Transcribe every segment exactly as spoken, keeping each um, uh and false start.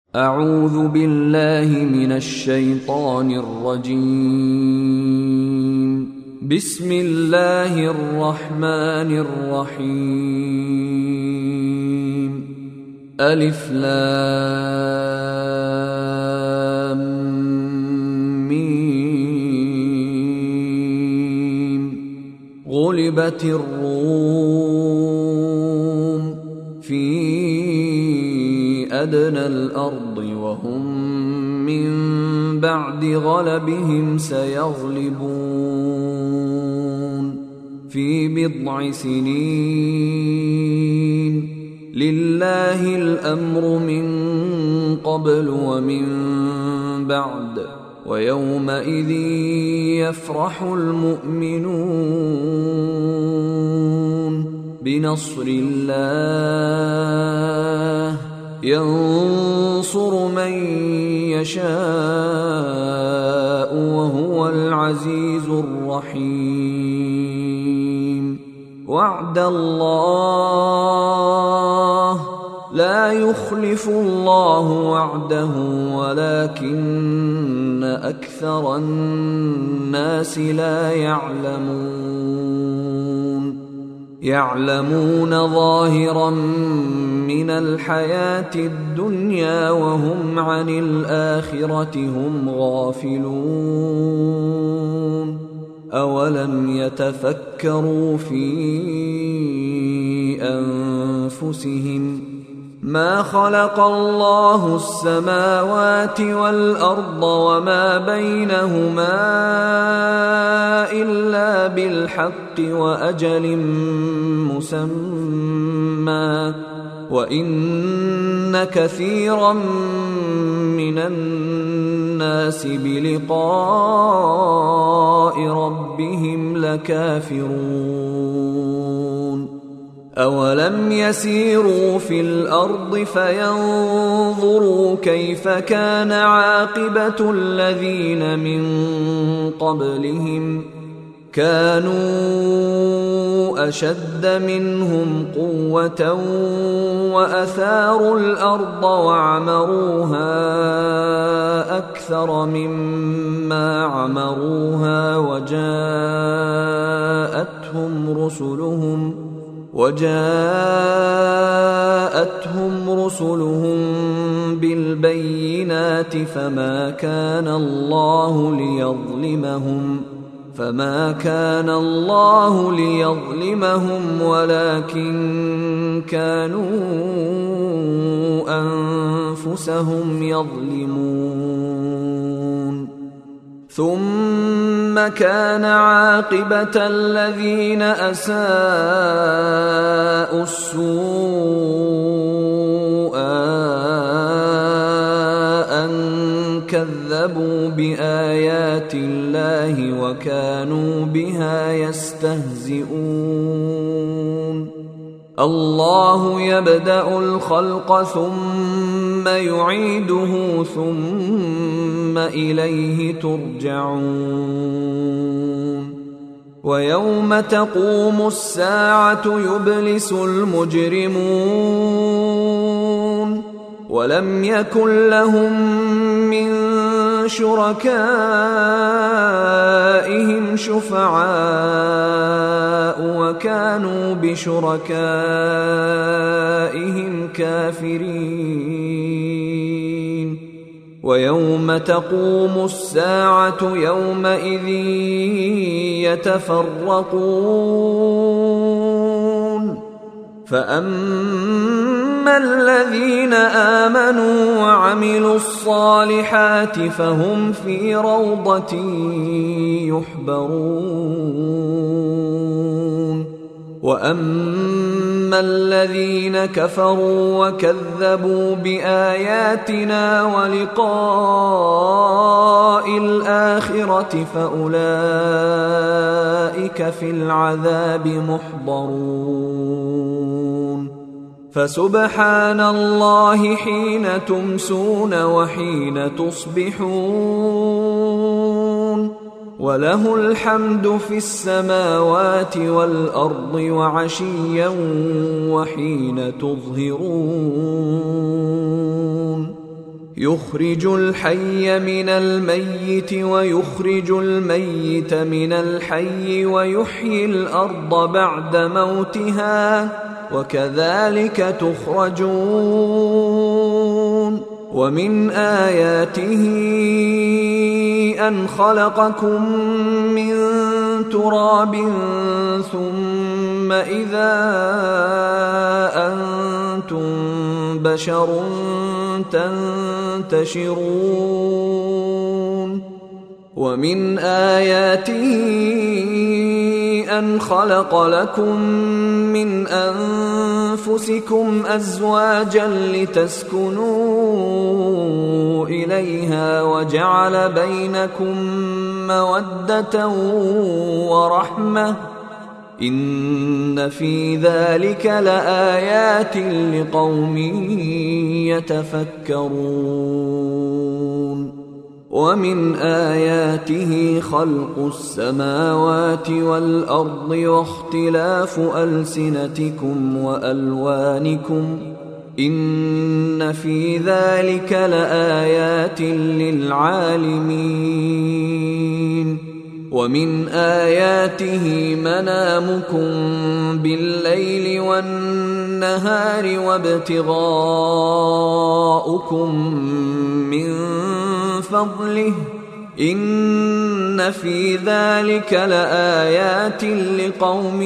أعوذ بالله من الشيطان الرجيم. بسم الله الرحمن الرحيم. ألف لام ميم. غلبت الروم في أدنى الأرض وهم من بعد غلبهم سيغلبون في بضع سنين. لله الأمر من قبل ومن بعد ويومئذ يفرح المؤمنون بنصر الله ينصر من يشاء وهو العزيز الرحيم. وعد الله لا يخلف الله وعده ولكن أكثر الناس لا يعلمون. يعلمون ظاهرا من الحياة الدنيا وهم عن الآخرة هم غافلون. أولم يتفكروا في أنفسهم ما خلق الله السماوات والأرض وما بينهما إلا بالحق وأجل مسمى وإن كثيرا من الناس بلقاء ربهم لكافرون. أولم يسيروا في الأرض فينظروا كيف كان عاقبة الذين من قبلهم كانوا أشد منهم قوة وأثاروا الأرض وعمروها أكثر مما عمروها وجاءتهم رسلهم وجاءتهم رسلهم بالبينات فما كان الله ليظلمهم فما كان الله ليظلمهم ولكن كانوا أنفسهم يظلمون. ثم كان عاقبة الذين أساءوا السوء أن كذبوا بآيات الله وكانوا بها يستهزئون. الله يبدأ الخلق ثم يعيده ثم إليه ترجعون. ويوم تقوم الساعة يبلس المجرمون ولم يكن لهم من شركائهم شفعاء وكانوا بشركائهم كافرين. ويوم تقوم الساعة يومئذ يتفرقون فأما الذين آمنوا وعملوا الصالحات فهم في روضة يحبرون. وأما الذين كفروا وكذبوا بآياتنا ولقاء الآخرة فأولئك في العذاب محضرون. فسبحان الله حين تمسون وحين تصبحون وله الحمد في السماوات والأرض وعشيا وحين تظهرون يخرج الحي من الميت ويخرج الميت من الحي ويحيي الأرض بعد موتها وكذلك تخرجون. ومن آياته أن خلقكم من تراب ثم إذا أنتم بشر تنتشرون. ومن آياته أن خلق لكم من أنفسكم أزواجا لتسكنوا إليها وجعل بينكم مودة ورحمة إن في ذلك لآيات لقوم يتفكرون. ومن آياته خلق السماوات والأرض واختلاف ألسنتكم وألوانكم إن في ذلك لآيات للعالمين. ومن آياته منامكم بالليل والنهار وابتغاؤكم من فضله إن في ذلك لآيات لقوم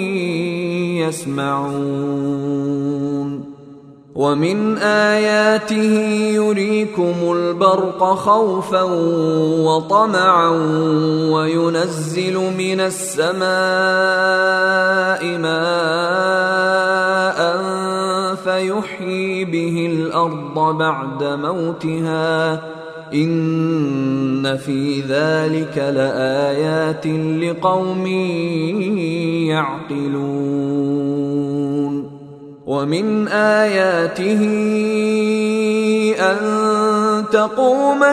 يسمعون. ومن آياته يريكم البرق خوفا وطمعا وينزل من السماء ماء فيحيي به الأرض بعد موتها إن في ذلك لآيات لقوم يعقلون. ومن آياته أن تقوم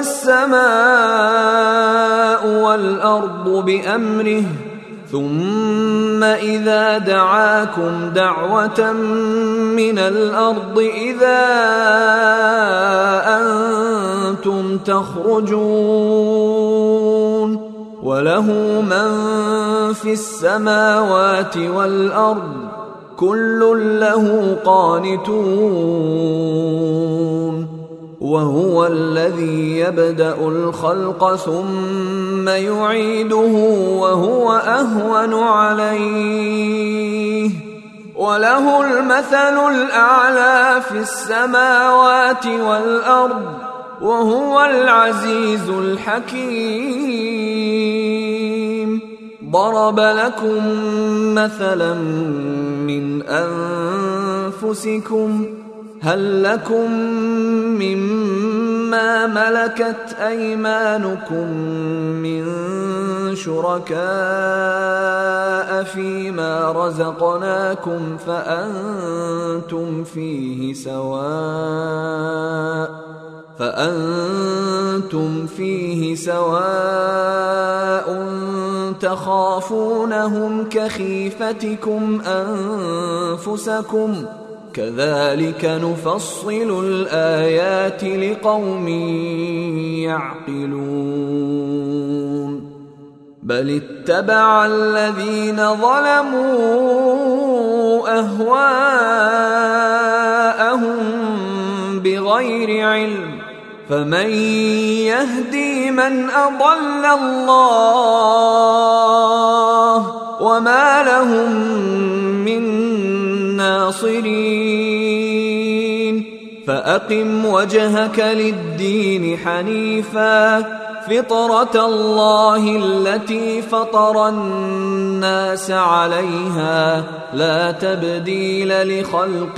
السماء والأرض بأمره ثم إذا دعاكم دعوة من الأرض إذا أنتم تخرجون. وله من في السماوات والأرض كل له قانتون. وهو الذي يبدأ الخلق ثم يعيده وهو أهون عليه وله المثل الأعلى في السماوات والأرض وهو العزيز الحكيم. ضرب لكم مثلا من أنفسكم هل لكم مما ملكت أيمانكم من شركاء فيما رزقناكم فأنتم فيه سواء فأنتم فيه سواء تخافونهم كخيفتكم أنفسكم كذلك نفصل الآيات لقوم يعقلون. بل اتبع الذين ظلموا أهواءهم بغير علم فمن يهدي من أضل الله وما لهم من ناصرين. فأقم وجهك للدين حنيفا فطرة الله التي فطر الناس عليها لا تبديل لخلق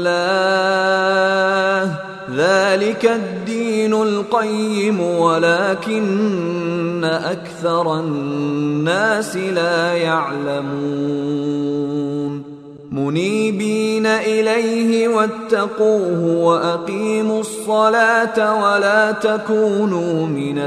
الله ذلك الدين القيم ولكن أكثر الناس لا يعلمون. منيبين إليه واتقوه وأقيموا الصلاة ولا تكونوا من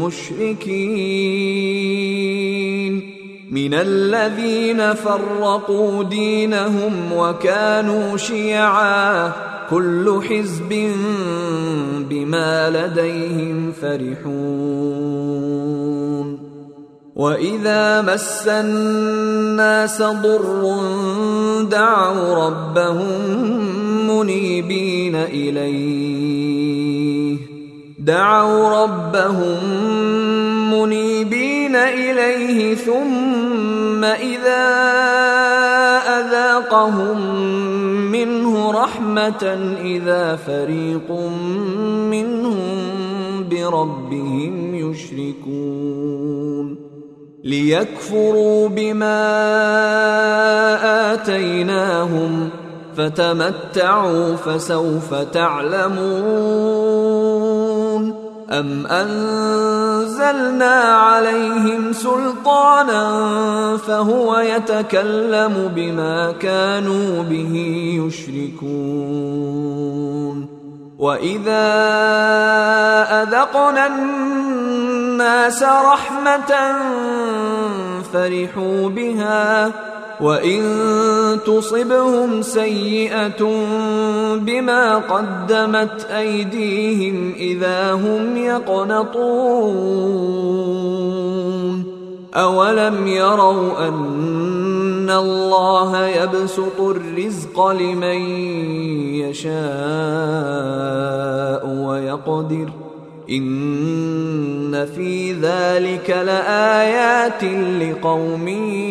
المشركين من الذين فرقوا دينهم وكانوا شيعا كل حزب بما لديهم فرحون وإذا مس الناس ضر دعوا ربهم منيبين إليه دعوا ربهم منيبين إليه ثم إذا أذاقهم منه رحمة إذا فريق منهم بربهم يشركون ليكفروا بما آتيناهم فتمتعوا فسوف تعلمون أم أنزلنا عليهم سلطانا فهو يتكلم بما كانوا به يشركون وإذا أذقنا الناس رحمة فرحوا بها وإن تصبهم سيئة بما قدمت أيديهم إذا هم يقنطون أولم يروا أن الله يبسط الرزق لمن يشاء ويقدر إن في ذلك لآيات لقوم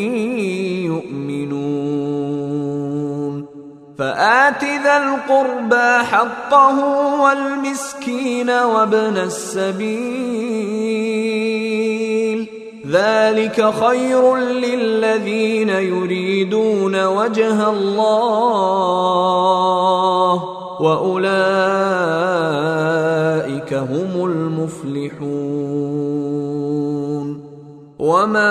يؤمنون فآت ذا القربى حقه والمسكين وابن السبيل ذلك خير للذين يريدون وجه الله وأولئك هم المفلحون وما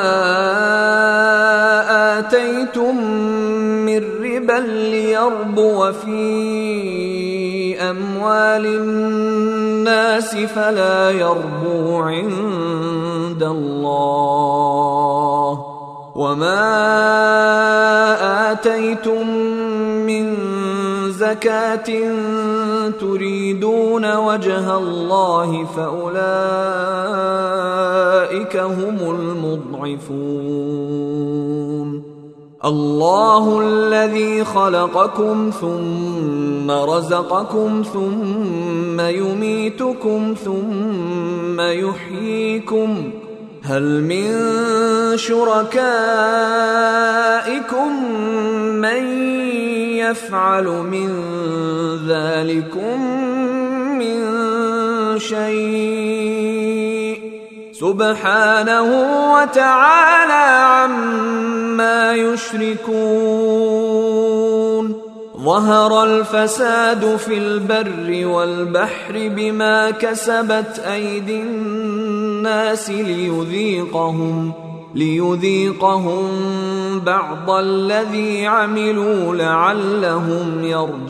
آتيتم من ربا ليربو في أموال الناس فلا يربو عند الله وما آتيتم من زكاة تريدون وجه الله فأولئك هم المضعفون الله الذي خلقكم ثم رزقكم ثم يميتكم ثم يحييكم هل من شركائكم من يفعل من ذلكم من شيء سبحانه وتعالى عما يشركون ظهر الفساد في البر والبحر بما كسبت أيدي الناس ليذيقهم ليذيقهم بعض الذي عملوا لعلهم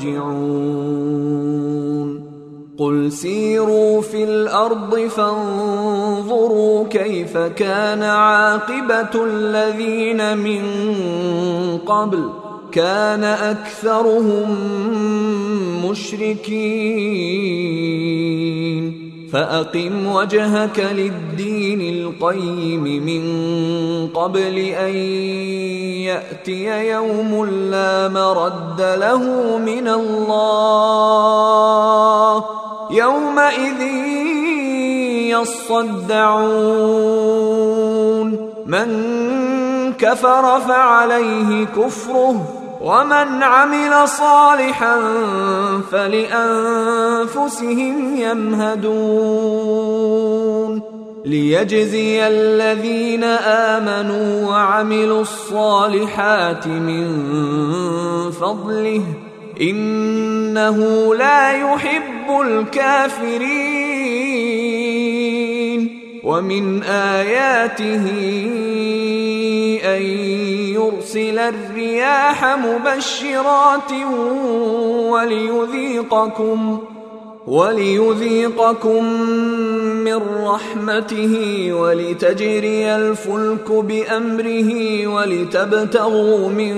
يرجعون قل سيروا في الأرض فانظروا كيف كان عاقبة الذين من قبل كان أكثرهم مشركين فأقم وجهك للدين القيم من قبل أن يأتي يوم لا مرد له من الله يومئذ يصدعون من كفر فعليه كفره ومن عمل صالحا فلأنفسهم يمهدون ليجزي الذين آمنوا وعملوا الصالحات من فضله إنه لا يحب الكافرين ومن آياته أن يرسل الرياح مبشرات وليذيقكم وليذيقكم من رحمته ولتجري الفلك بأمره ولتبتغوا من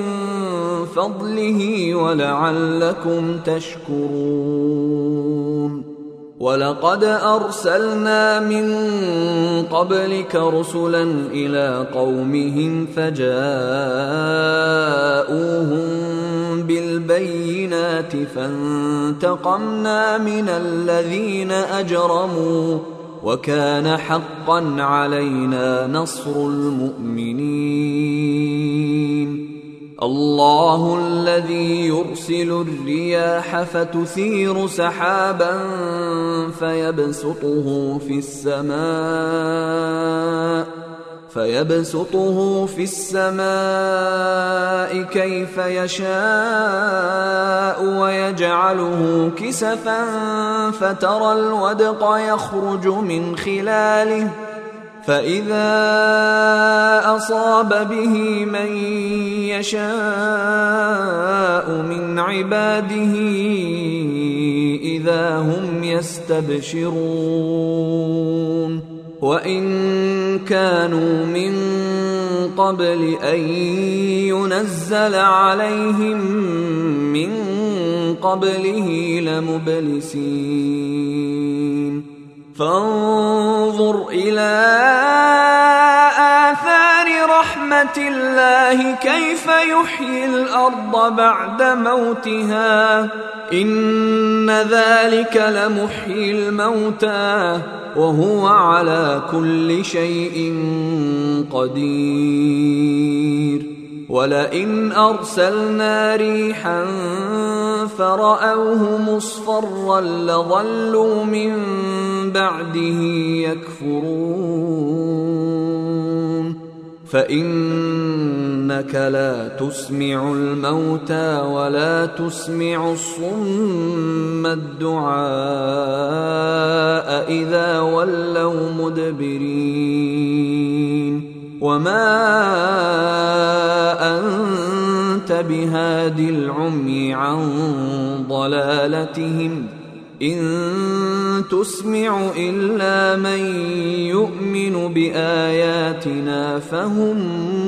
فضله ولعلكم تشكرون ولقد أرسلنا من قبلك رسلا إلى قومهم فجاءوهم بالبينات فانتقمنا من الذين أجرموا وكان حقا علينا نصر المؤمنين. الله الذي يرسل الرياح فتثير سحابا فيبسطه في السماء فيبسطه في السماء كيف يشاء ويجعله كسفا فترى الودق يخرج من خلاله فإذا أصاب به من يشاء من عباده إذا هم يستبشرون. وإن كانوا من قبل أن ينزل عليهم من قبله لمبلسين. فانظر إلى آثار رحمة الله كيف يحيي الأرض بعد موتها إن ذلك لمحيي الموتى وهو على كل شيء قدير. ولئن أرسلنا ريحا فرأوه مصفرا لظلوا من بعده يكفرون. فإنك لا تسمع الموتى ولا تسمع الصم الدعاء إذا ولوا مدبرين. وما أنت بهاد العمي عن ضلالتهم إن تسمع إلا من يؤمن بآياتنا فهم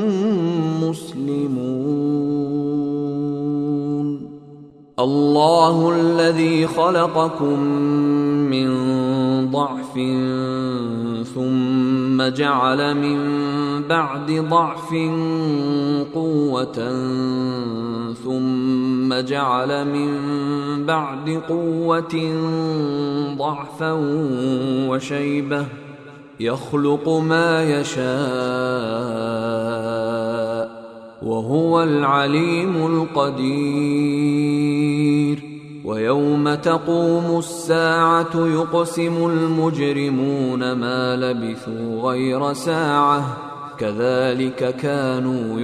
مسلمون. الله الذي خلقكم من ضعف ثم جعل من بعد ضعف قوة ثم جعل من بعد قوة ضعفا وشيبة يخلق ما يشاء وهو العليم القدير. ويوم تقوم الساعة يقسم المجرمون ما لبثوا غير ساعة كذلك كانوا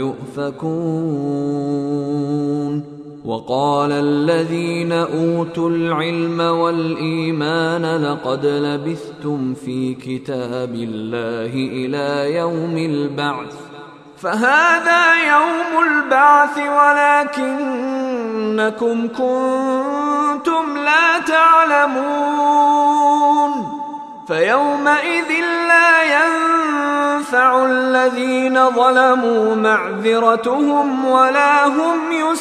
يؤفكون. وقال الذين أوتوا العلم والإيمان لقد لبثتم في كتاب الله إلى يوم البعث فهذا يوم البعث ولكنكم كنتم لا تعلمون. فيومئذ لا ينفع الذين ظلموا معذرتهم ولا هم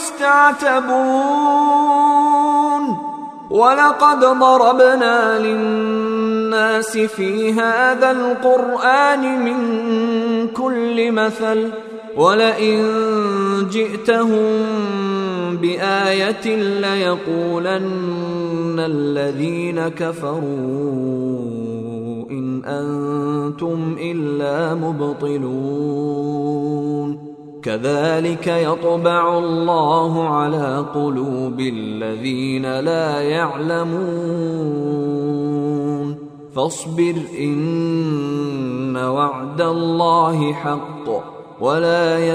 يستعتبون. ولقد ضربنا للناس في هذا القرآن من كل مثل ولئن جئتهم بآية ليقولن الذين كفروا إن أنتم إلا مبطلون. كذلك يطبع الله على قلوب الذين لا يعلمون. فاصبر إن وعد الله حق ولا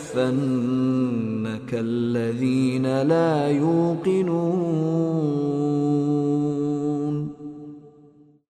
يستخفنك الذين لا يوقنون.